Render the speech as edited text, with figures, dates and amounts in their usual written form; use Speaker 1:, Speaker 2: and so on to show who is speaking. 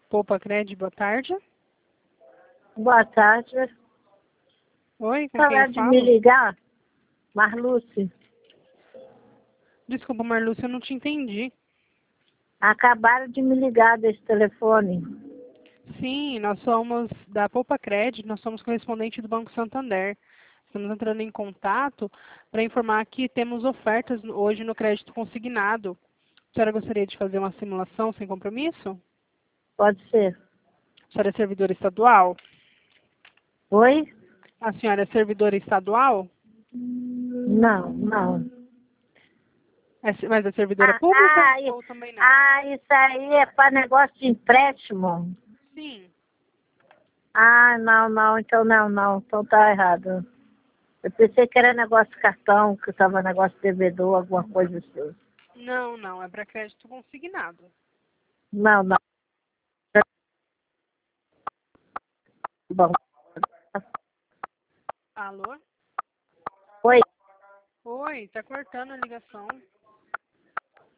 Speaker 1: Poupa Cred, boa tarde.
Speaker 2: Boa tarde.
Speaker 1: Oi, com quem
Speaker 2: Falar
Speaker 1: eu
Speaker 2: de
Speaker 1: falo?
Speaker 2: me ligar, Marluce.
Speaker 1: Desculpa, Marlúcia, eu não te entendi.
Speaker 2: Acabaram de me ligar desse telefone.
Speaker 1: Sim, nós somos da Poupa Cred, nós somos correspondente do Banco Santander. Estamos entrando em contato para informar que temos ofertas hoje no crédito consignado. A senhora gostaria de fazer uma simulação sem compromisso?
Speaker 2: Pode ser.
Speaker 1: A senhora é servidora estadual?
Speaker 2: Oi?
Speaker 1: A senhora é servidora estadual?
Speaker 2: Não.
Speaker 1: Mas é servidora pública ou também não?
Speaker 2: Isso aí é para negócio de empréstimo?
Speaker 1: Sim.
Speaker 2: Não. Então não. Então tá errado. Eu pensei que era negócio de cartão, que estava negócio de devedor, alguma coisa assim.
Speaker 1: Não, é para crédito consignado.
Speaker 2: Não. Bom.
Speaker 1: Alô?
Speaker 2: Oi?
Speaker 1: Oi, tá cortando a ligação.